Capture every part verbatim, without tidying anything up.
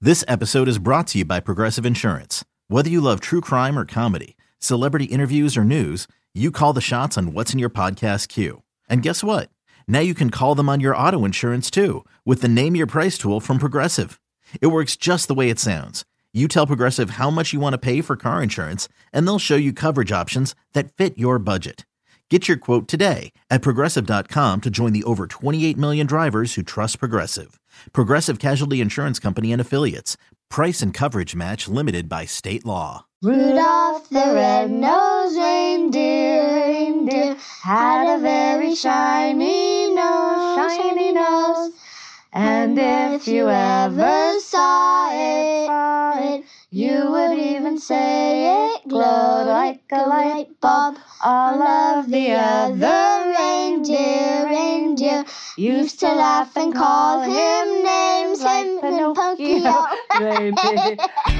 This episode is brought to you by Progressive Insurance. Whether you love true crime or comedy, celebrity interviews or news, you call the shots on what's in your podcast queue. And guess what? Now you can call them on your auto insurance too with the Name Your Price tool from Progressive. It works just the way it sounds. You tell Progressive how much you want to pay for car insurance, and they'll show you coverage options that fit your budget. Get your quote today at Progressive dot com to join the over twenty-eight million drivers who trust Progressive. Progressive Casualty Insurance Company and Affiliates. Price and coverage match limited by state law. Rudolph the red-nosed reindeer, reindeer had a very shiny nose, shiny nose. And if you ever saw it, saw it, you would even say it glowed like a light bulb. All of the other reindeer, reindeer used to laugh and call him names like Pinocchio. Baby.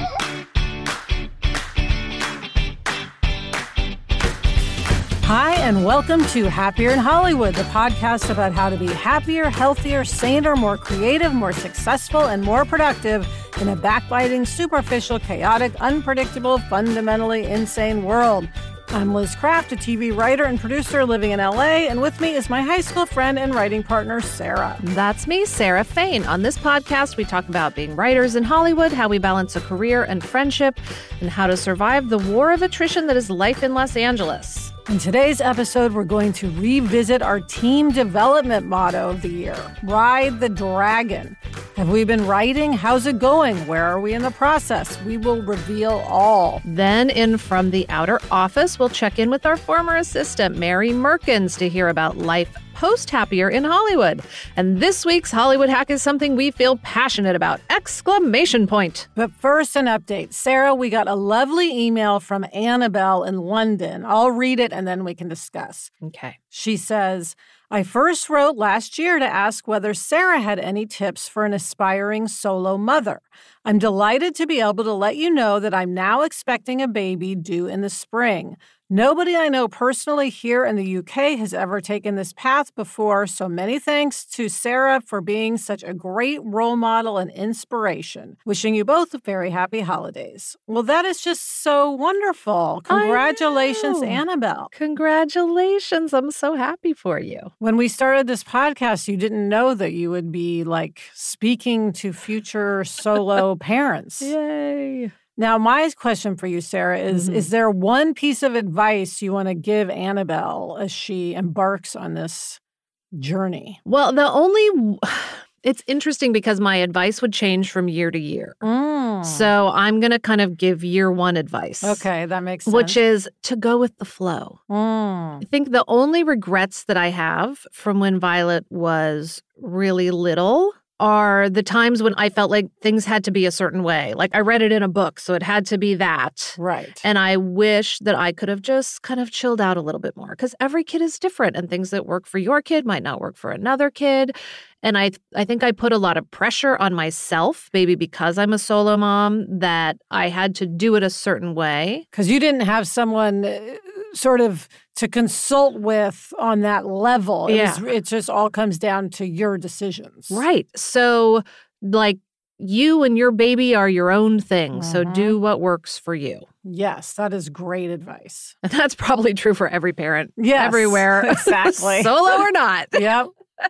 Hi, and welcome to Happier in Hollywood, the podcast about how to be happier, healthier, saner, more creative, more successful, and more productive in a backbiting, superficial, chaotic, unpredictable, fundamentally insane world. I'm Liz Craft, a T V writer and producer living in L A, and with me is my high school friend and writing partner, Sarah. That's me, Sarah Fain. On this podcast, we talk about being writers in Hollywood, how we balance a career and friendship, and how to survive the war of attrition that is life in Los Angeles. In today's episode, we're going to revisit our team development motto of the year, Ride the Dragon. Have we been writing? How's it going? Where are we in the process? We will reveal all. Then in From the Outer Office, we'll check in with our former assistant, Mary Merkins, to hear about life post-Happier in Hollywood. And this week's Hollywood hack is something we feel passionate about! Exclamation point! But first, an update. Sarah, we got a lovely email from Annabelle in London. I'll read it and then we can discuss. Okay. She says, I first wrote last year to ask whether Sarah had any tips for an aspiring solo mother. I'm delighted to be able to let you know that I'm now expecting a baby due in the spring. Nobody I know personally here in the U K has ever taken this path before, so many thanks to Sarah for being such a great role model and inspiration. Wishing you both very happy holidays. Well, that is just so wonderful. Congratulations, Annabelle. Congratulations. I'm so happy for you. When we started this podcast, you didn't know that you would be, like, speaking to future solo parents. Yay. Now, my question for you, Sarah, is, mm-hmm. is there one piece of advice you want to give Annabelle as she embarks on this journey? Well, the only... It's interesting because my advice would change from year to year. Mm. So I'm going to kind of give year one advice. Okay, that makes sense. Which is to go with the flow. Mm. I think the only regrets that I have from when Violet was really little are the times when I felt like things had to be a certain way. Like I read it in a book, so it had to be that. Right. And I wish that I could have just kind of chilled out a little bit more because every kid is different and things that work for your kid might not work for another kid. And I I think I put a lot of pressure on myself, maybe because I'm a solo mom, that I had to do it a certain way. Because you didn't have someone sort of to consult with on that level. It, yeah. was, it just all comes down to your decisions. Right. So, like, you and your baby are your own thing. Mm-hmm. So do what works for you. Yes, that is great advice. And that's probably true for every parent. Yes, everywhere. Exactly. Solo or not. Yep.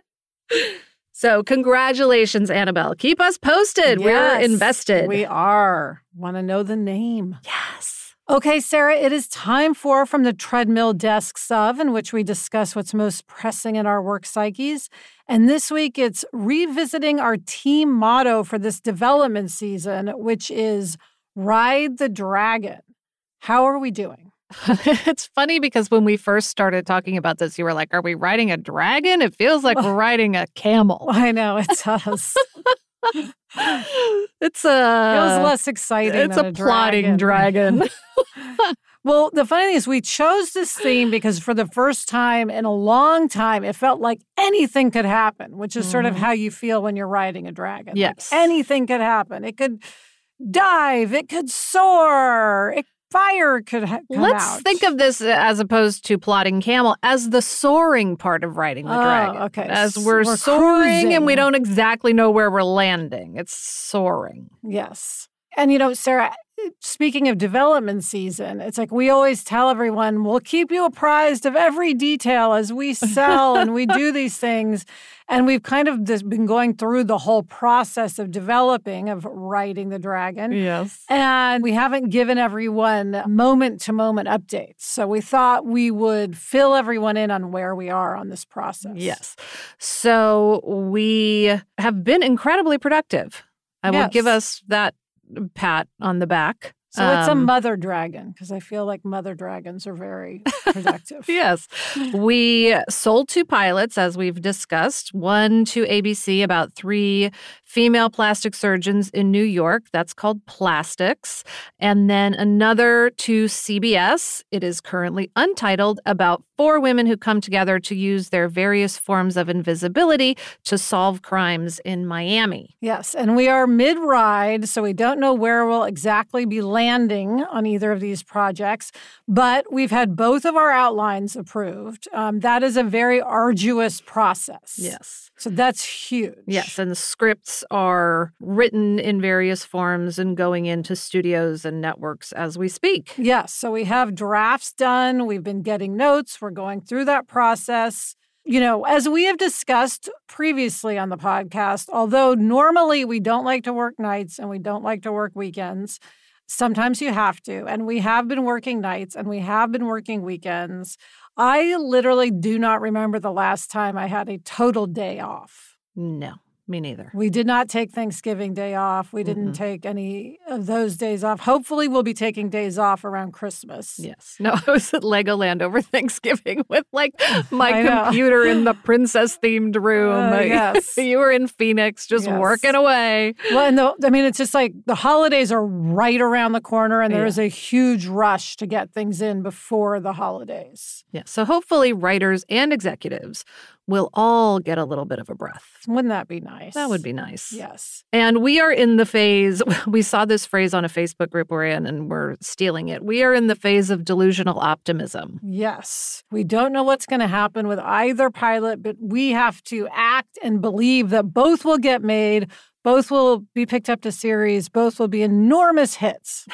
So congratulations, Annabelle. Keep us posted. Yes, We're invested. We are. Want to know the name. Yes. Okay, Sarah, it is time for From the Treadmill Desks Of, in which we discuss what's most pressing in our work psyches. And this week, it's revisiting our team motto for this development season, which is Ride the Dragon. How are we doing? It's funny because when we first started talking about this, you were like, are we riding a dragon? It feels like we're riding a camel. I know, it does. It's a... Feels less exciting It's than a, a plotting dragon. Well, the funny thing is we chose this theme because for the first time in a long time, it felt like anything could happen, which is mm. sort of how you feel when you're riding a dragon. Yes. Like anything could happen. It could dive. It could soar. It fire could ha- come Let's out. think of this as opposed to plotting camel as the soaring part of riding the Oh, dragon. okay. As we're, We're soaring and cruising. we don't exactly know where we're landing. It's soaring. Yes. And, you know, Sarah, speaking of development season, it's like we always tell everyone, we'll keep you apprised of every detail as we sell and we do these things. And we've kind of just been going through the whole process of developing, of riding the dragon. Yes. And we haven't given everyone moment-to-moment updates. So we thought we would fill everyone in on where we are on this process. Yes. So we have been incredibly productive. I will Yes. give us that pat on the back. So it's a Um, mother dragon, because I feel like mother dragons are very productive. Yes. We sold two pilots, as we've discussed, one to A B C about three female plastic surgeons in New York. That's called Plastics. And then another to C B S. It is currently untitled, about four women who come together to use their various forms of invisibility to solve crimes in Miami. Yes, and we are mid-ride, so we don't know where we'll exactly be landing on either of these projects, but we've had both of our outlines approved. Um, that is a very arduous process. Yes. So that's huge. Yes, and the scripts are written in various forms and going into studios and networks as we speak. Yes, so we have drafts done. We've been getting notes. We're going through that process. You know, as we have discussed previously on the podcast, although normally we don't like to work nights and we don't like to work weekends, sometimes you have to. And we have been working nights and we have been working weekends. I literally do not remember the last time I had a total day off. No, me neither. We did not take Thanksgiving Day off. We didn't Mm-mm. take any of those days off. Hopefully, we'll be taking days off around Christmas. Yes. No, I was at Legoland over Thanksgiving with like my I know. computer in the princess themed room. Uh, yes. You were in Phoenix just Yes. working away. Well, and the, I mean, it's just like the holidays are right around the corner, and there Yeah. is a huge rush to get things in before the holidays. Yeah. So hopefully writers and executives will all get a little bit of a breath. Wouldn't that be nice? That would be nice. Yes. And we are in the phase, we saw this phrase on a Facebook group we're in and we're stealing it. We are in the phase of delusional optimism. Yes. We don't know what's going to happen with either pilot, but we have to act and believe that both will get made, both will be picked up to series, both will be enormous hits.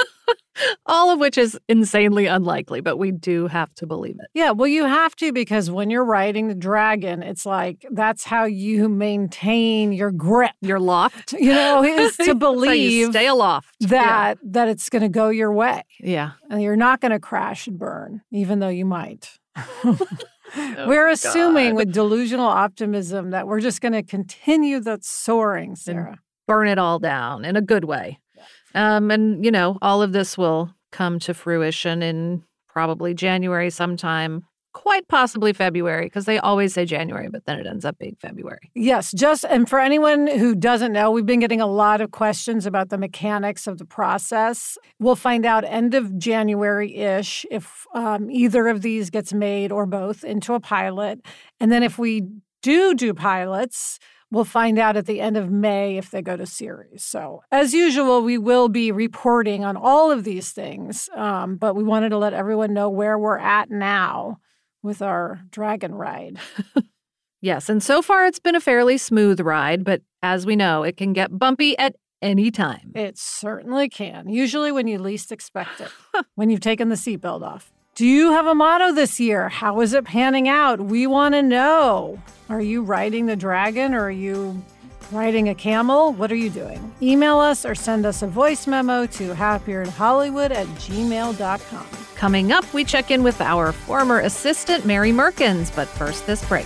All of which is insanely unlikely, but we do have to believe it. Yeah, well, you have to, because when you're riding the dragon, it's like that's how you maintain your grip. You're loft. You know, is to So you believe stay aloft. that that it's going to go your way, Yeah. and you're not going to crash and burn, even though you might. Oh, We're assuming God. with delusional optimism that we're just going to continue that soaring, Sarah. Burn it all down in a good way. Um, and, you know, all of this will come to fruition in probably January sometime, quite possibly February, because they always say January, but then it ends up being February. Yes, just, and for anyone who doesn't know, we've been getting a lot of questions about the mechanics of the process. We'll find out end of January-ish if um, either of these gets made or both into a pilot. And then if we do do pilots, we'll find out at the end of May if they go to series. So as usual, we will be reporting on all of these things, um, but we wanted to let everyone know where we're at now with our dragon ride. Yes, and so far it's been a fairly smooth ride, but as we know, it can get bumpy at any time. It certainly can, usually when you least expect it, when you've taken the seatbelt off. Do you have a motto this year? How is it panning out? We want to know. Are you riding the dragon, or are you riding a camel? What are you doing? Email us or send us a voice memo to happierhollywood at gmail dot com. Coming up, we check in with our former assistant, Mary Merkins, but first this break.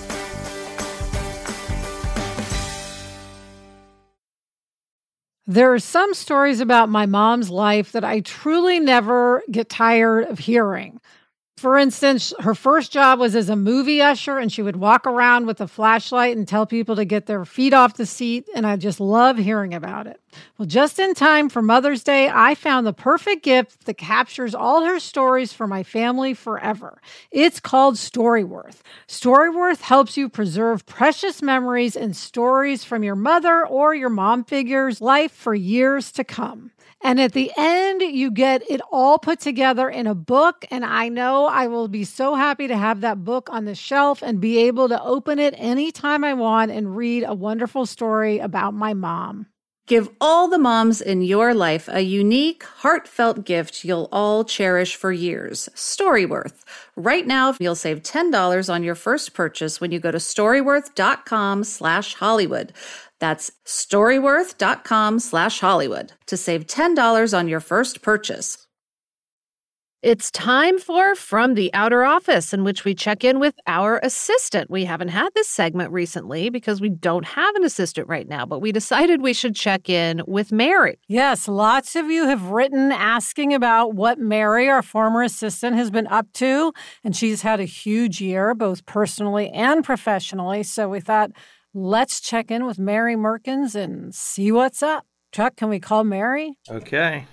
There are some stories about my mom's life that I truly never get tired of hearing. For instance, her first job was as a movie usher, and she would walk around with a flashlight and tell people to get their feet off the seat, and I just love hearing about it. Well, just in time for Mother's Day, I found the perfect gift that captures all her stories for my family forever. It's called Storyworth. Storyworth helps you preserve precious memories and stories from your mother or your mom figure's life for years to come. And at the end, you get it all put together in a book. And I know I will be so happy to have that book on the shelf and be able to open it anytime I want and read a wonderful story about my mom. Give all the moms in your life a unique, heartfelt gift you'll all cherish for years. Storyworth. Right now, you'll save ten dollars on your first purchase when you go to storyworth.com slash Hollywood. That's storyworth.com slash Hollywood to save ten dollars on your first purchase. It's time for From the Outer Office, in which we check in with our assistant. We haven't had this segment recently because we don't have an assistant right now, but we decided we should check in with Mary. Yes, lots of you have written asking about what Mary, our former assistant, has been up to, and she's had a huge year, both personally and professionally, so we thought, let's check in with Mary Merkins and see what's up. Chuck, can we call Mary? Okay.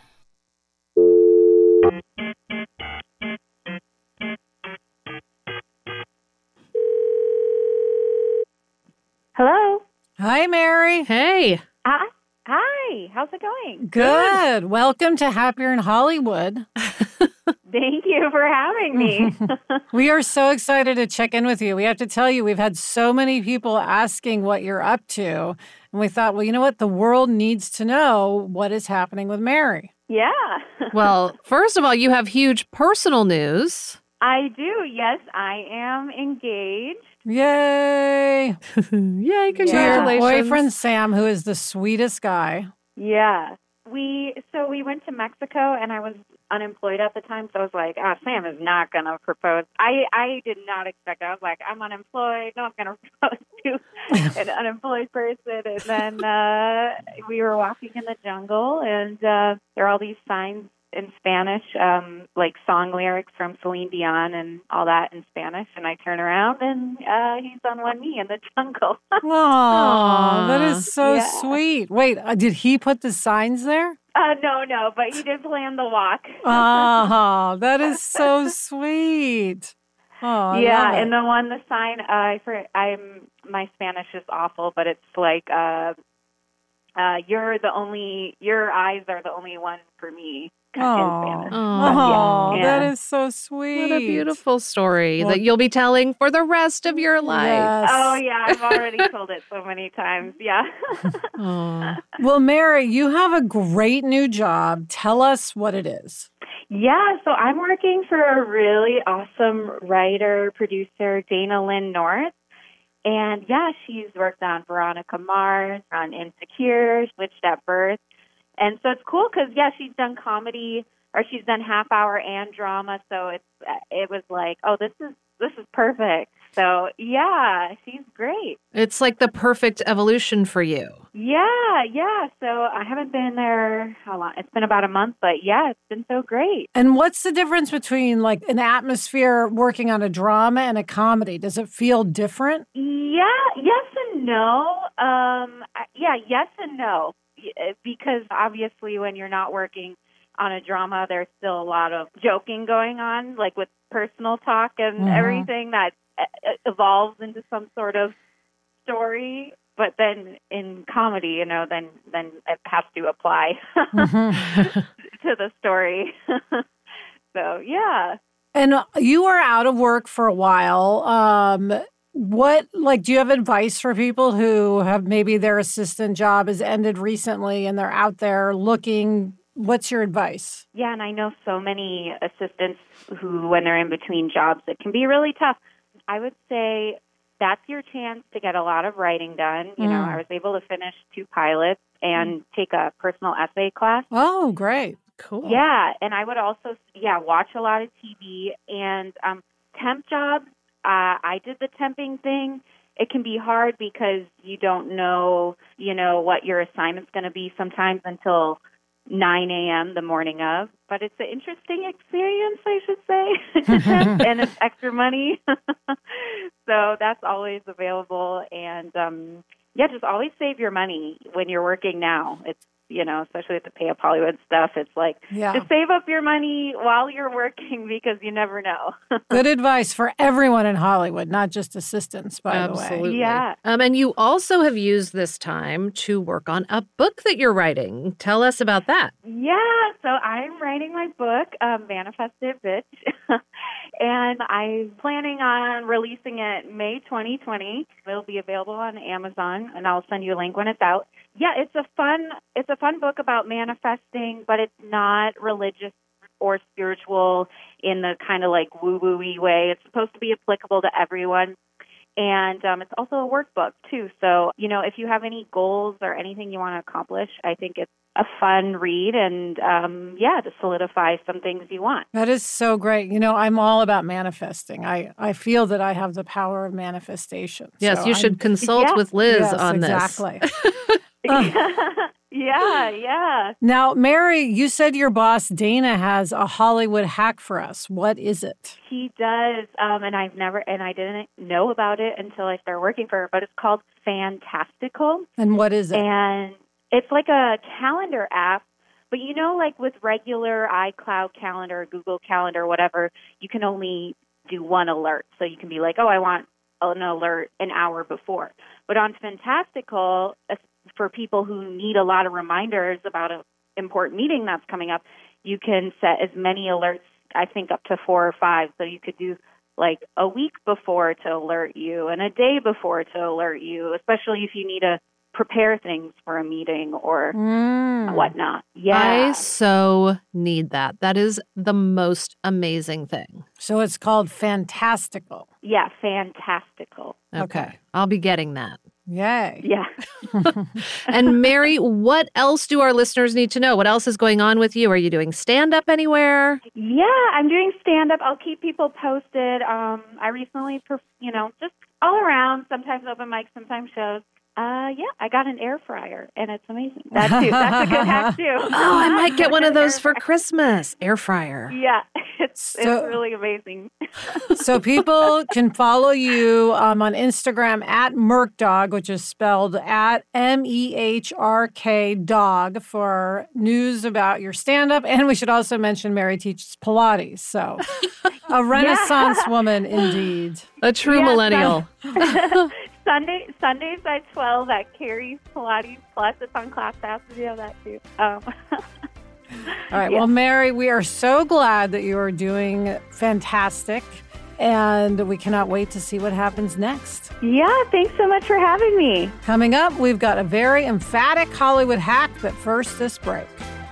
Hello. Hi, Mary. Hey. Hi. Hi. How's it going? Good. Welcome to Happier in Hollywood. Thank you for having me. We are so excited to check in with you. We have to tell you, we've had so many people asking what you're up to. And we thought, well, you know what? The world needs to know what is happening with Mary. Yeah. Well, first of all, you have huge personal news. I do. Yes, I am engaged. Yay. Yay, To congratulations. your boyfriend, Sam, who is the sweetest guy. Yeah. We so we went to Mexico, and I was unemployed at the time, so I was like, oh, Sam is not going to propose. I, I did not expect it. I was like, I'm unemployed. No, I'm going to propose to an unemployed person. And then uh, we were walking in the jungle, and uh, there are all these signs in Spanish, um, like song lyrics from Celine Dion and all that in Spanish. And I turn around, and uh, he's on one knee in the jungle. Oh, that is so Yeah. sweet. Wait, uh, did he put the signs there? Uh, no, no, but he did plan the walk. Oh, that is so sweet. Oh, I yeah, love it. and the one, the sign, uh, I for, I'm my Spanish is awful, but it's like, uh, uh, you're the only, your eyes are the only one for me. In Oh, Spanish. oh, Yeah. that is so sweet. What a beautiful story Well- that you'll be telling for the rest of your life. Yes. Oh yeah, I've already told it so many times. Yeah. Aw. Well, Mary, you have a great new job. Tell us what it is. Yeah, so I'm working for a really awesome writer, producer, Dana Lynn North. And yeah, she's worked on Veronica Mars, on Insecure, Switched at Birth. And so it's cool because, yeah, she's done comedy, or she's done half hour and drama. So it's it was like, oh, this is this is perfect. So yeah, she's great. It's like the perfect evolution for you. Yeah, yeah. So I haven't been there how long? It's been about a month, but yeah, it's been so great. And what's the difference between like an atmosphere working on a drama and a comedy? Does it feel different? Yeah, yes and no. Um, I- yeah, yes and no. Y- Because obviously, when you're not working on a drama, there's still a lot of joking going on, like with personal talk and Mhm. everything that uh, evolves into some sort of story. But then in comedy, you know, then then it has to apply Mhm. to the story. So yeah. And you were out of work for a while. Um, what, like, do you have advice for people who have maybe their assistant job has ended recently and they're out there looking? What's your advice? Yeah, and I know so many assistants who, when they're in between jobs, it can be really tough. I would say that's your chance to get a lot of writing done. You know, Mm. I was able to finish two pilots and take a personal essay class. Oh, great. Cool. Yeah, and I would also, yeah, watch a lot of T V and um, temp jobs. Uh, I did the temping thing. It can be hard because you don't know, you know, what your assignment's going to be sometimes until nine a.m. the morning of. But it's an interesting experience, I should say, to temp, and it's extra money. So that's always available. And, um, yeah, just always save your money when you're working now. It's you know, especially with the Pay Up Hollywood stuff. It's like, Yeah. just save up your money while you're working because you never know. Good advice for everyone in Hollywood, not just assistants, by Absolutely. the way. Yeah. Um, and you also have used this time to work on a book that you're writing. Tell us about that. Yeah, so I'm writing my book, um, Manifest It, Bitch, and I'm planning on releasing it May twenty twenty. It'll be available on Amazon, and I'll send you a link when it's out. Yeah, it's a fun, it's a fun book about manifesting, but it's not religious or spiritual in the kind of like woo-woo-y way. It's supposed to be applicable to everyone. And um, it's also a workbook, too. So, you know, if you have any goals or anything you want to accomplish, I think it's a fun read and, um, yeah, to solidify some things you want. That is so great. You know, I'm all about manifesting. I, I feel that I have the power of manifestation. Yes, So you I'm- should consult Yeah. with Liz Yes, on this. exactly. yeah, yeah. Now, Mary, you said your boss, Dana, has a Hollywood hack for us. What is it? He does, um, and I've never, and I didn't know about it until I started working for her, but it's called Fantastical. And what is it? And it's like a calendar app, but you know, like with regular iCloud calendar, Google Calendar, whatever, you can only do one alert. So you can be like, oh, I want an alert an hour before. But on Fantastical, for people who need a lot of reminders about an important meeting that's coming up, you can set as many alerts, I think up to four or five. So you could do like a week before to alert you and a day before to alert you, especially if you need to prepare things for a meeting or Mm. whatnot. Yeah. I so need that. That is the most amazing thing. So it's called Fantastical. Yeah, Fantastical. Okay. I'll be getting that. Yay. Yeah. And Mary, what else do our listeners need to know? What else is going on with you? Are you doing stand-up anywhere? Yeah, I'm doing stand-up. I'll keep people posted. Um, I recently, perf- you know, just all around, sometimes open mics, sometimes shows. Uh, yeah, I got an air fryer, and it's amazing. That too. That's a good hack, too. Oh, I might get one of those for Christmas. Air fryer. Yeah, it's, So- it's really amazing. So people can follow you um, on Instagram at Merkdog, which is spelled at M E H R K dog, for news about your stand-up. And we should also mention Mary teaches Pilates. So a Renaissance woman indeed. A true Yeah, millennial. Sunday Sundays at twelve at Carrie's Pilates Plus. It's on ClassPass. We have that too. Um, All right. Yeah. Well, Mary, we are so glad that you are doing fantastic. And we cannot wait to see what happens next. yeah, thanks so much for having me. Coming up, we've got a very emphatic Hollywood hack, but first, this break.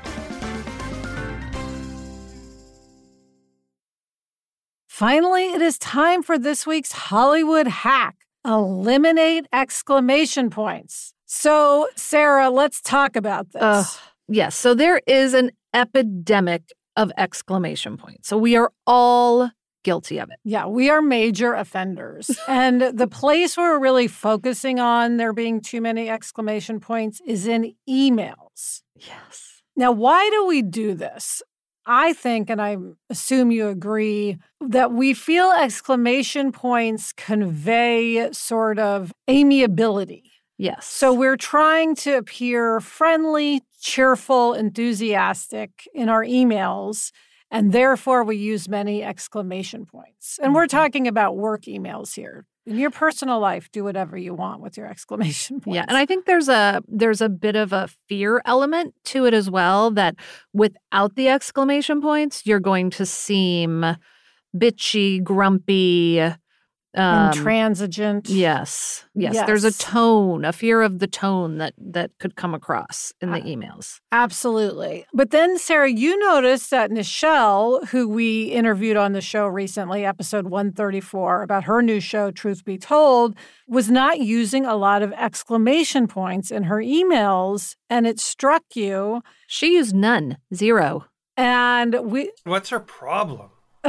Finally, it is time for this week's Hollywood hack. Eliminate exclamation points. So, Sarah, let's talk about this. Ugh. Yes. So there is an epidemic of exclamation points. So we are all guilty of it. Yeah, we are major offenders. And the place where we're really focusing on there being too many exclamation points is in emails. Yes. Now, why do we do this? I think, and I assume you agree, that we feel exclamation points convey sort of amiability. Yes. So we're trying to appear friendly, cheerful, enthusiastic in our emails, and therefore we use many exclamation points. And we're talking about work emails here. In your personal life, do whatever you want with your exclamation points. Yeah, and I think there's a there's a bit of a fear element to it as well, that without the exclamation points, you're going to seem bitchy, grumpy, um, intransigent. Yes, yes. There's a Yes. tone, a fear of the tone that that could come across in the Uh, emails. Absolutely. But then, Sarah, you noticed that Nichelle, who we interviewed on the show recently, episode one thirty-four, about her new show, Truth Be Told, was not using a lot of exclamation points in her emails, and it struck you. She used none, zero. And we, What's her problem?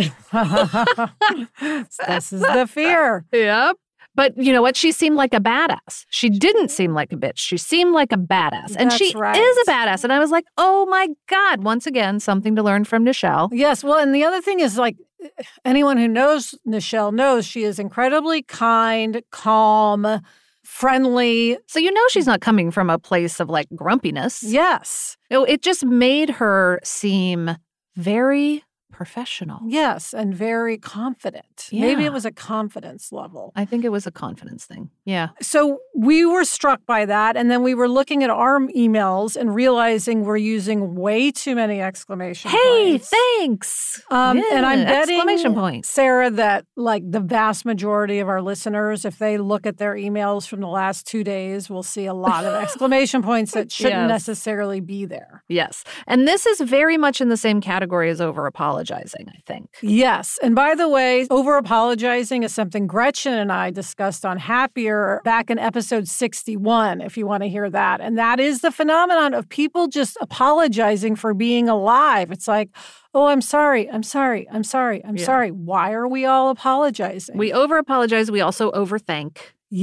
this is the fear. Yep. But you know what? She seemed like a badass. She didn't seem like a bitch. She seemed like a badass. And she That's right. is a badass. And I was like, oh my God, once again, something to learn from Nichelle. Yes. Well, and the other thing is, like, anyone who knows Nichelle knows she is incredibly kind, calm, friendly. So you know she's not coming from a place of like grumpiness. Yes. No, it just made her seem very professional. Yes, and very confident. Yeah. Maybe it was a confidence level. I think it was a confidence thing. Yeah. So we were struck by that, and then we were looking at our emails and realizing we're using way too many exclamation Hey, points. thanks. Um, Yeah, and I'm betting, exclamation point. Sarah, that like the vast majority of our listeners, if they look at their emails from the last two days, will see a lot of exclamation points that shouldn't Yes. necessarily be there. Yes. And this is very much in the same category as over apologizing, I think. Yes. And by the way, over apologizing is something Gretchen and I discussed on Happier back in episode sixty-one, if you want to hear that. And that is the phenomenon of people just apologizing for being alive. It's like, oh, I'm sorry, I'm sorry, I'm sorry, I'm Yeah. sorry. Why are we all apologizing? We over apologize. We also overthank.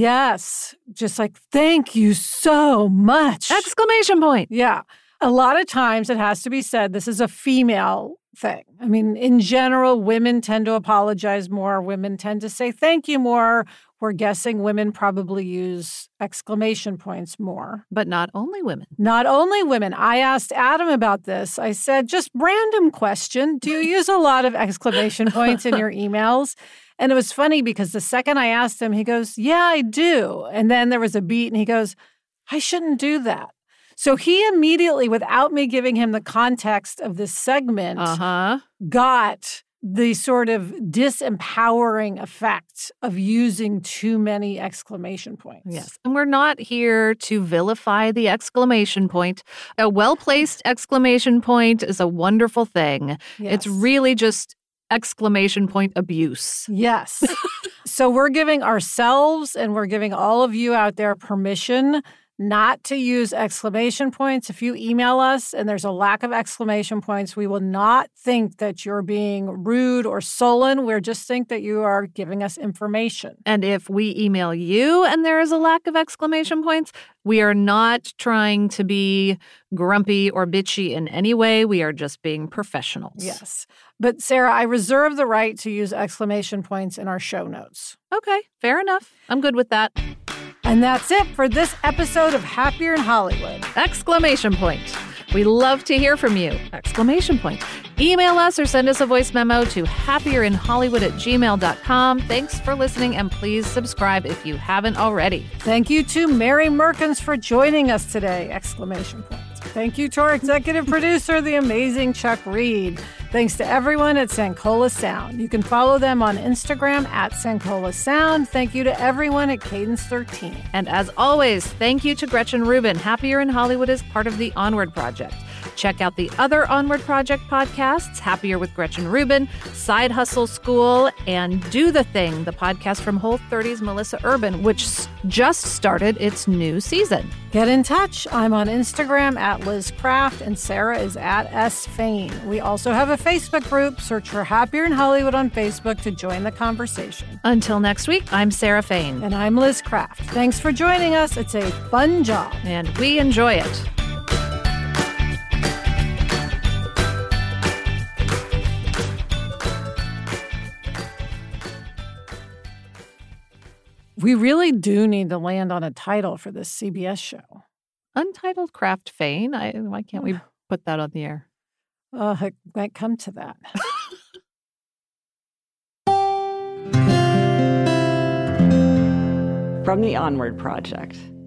Yes. Just like, thank you so much. Exclamation point. Yeah. A lot of times it has to be said, this is a female thing. I mean, in general, women tend to apologize more. Women tend to say thank you more. We're guessing women probably use exclamation points more. But not only women. Not only women. I asked Adam about this. I said, just random question. Do you use a lot of exclamation points in your emails? And it was funny because the second I asked him, he goes, yeah, I do. And then there was a beat and he goes, I shouldn't do that. So he immediately, without me giving him the context of this segment, Uh-huh. got the sort of disempowering effect of using too many exclamation points. Yes. And we're not here to vilify the exclamation point. A well-placed exclamation point is a wonderful thing. Yes. It's really just exclamation point abuse. Yes. So we're giving ourselves and we're giving all of you out there permission not to use exclamation points. If you email us and there's a lack of exclamation points, we will not think that you're being rude or sullen. We'll just think that you are giving us information. And if we email you and there is a lack of exclamation points, we are not trying to be grumpy or bitchy in any way. We are just being professionals. Yes. But Sarah, I reserve the right to use exclamation points in our show notes. Okay, fair enough. I'm good with that. And that's it for this episode of Happier in Hollywood. Exclamation point. We love to hear from you. Exclamation point. Email us or send us a voice memo to happierinhollywood at gmail dot com. Thanks for listening, and please subscribe if you haven't already. Thank you to Mary Merkins for joining us today! Exclamation point. Thank you to our executive producer, the amazing Chuck Reed. Thanks to everyone at Sankola Sound. You can follow them on Instagram at Sankola Sound. Thank you to everyone at Cadence thirteen. And as always, thank you to Gretchen Rubin. Happier in Hollywood is part of the Onward Project. Check out the other Onward Project podcasts, Happier with Gretchen Rubin, Side Hustle School, and Do the Thing, the podcast from Whole thirty's Melissa Urban, which just started its new season. Get in touch. I'm on Instagram at Liz Craft, and Sarah is at S Fain. We also have a Facebook group. Search for Happier in Hollywood on Facebook to join the conversation. Until next week, I'm Sarah Fain. And I'm Liz Craft. Thanks for joining us. It's a fun job. And we enjoy it. We really do need to land on a title for this C B S show. Untitled Craft Fain? I, why can't we put that on the air? Uh, it might come to that. From the Onward Project.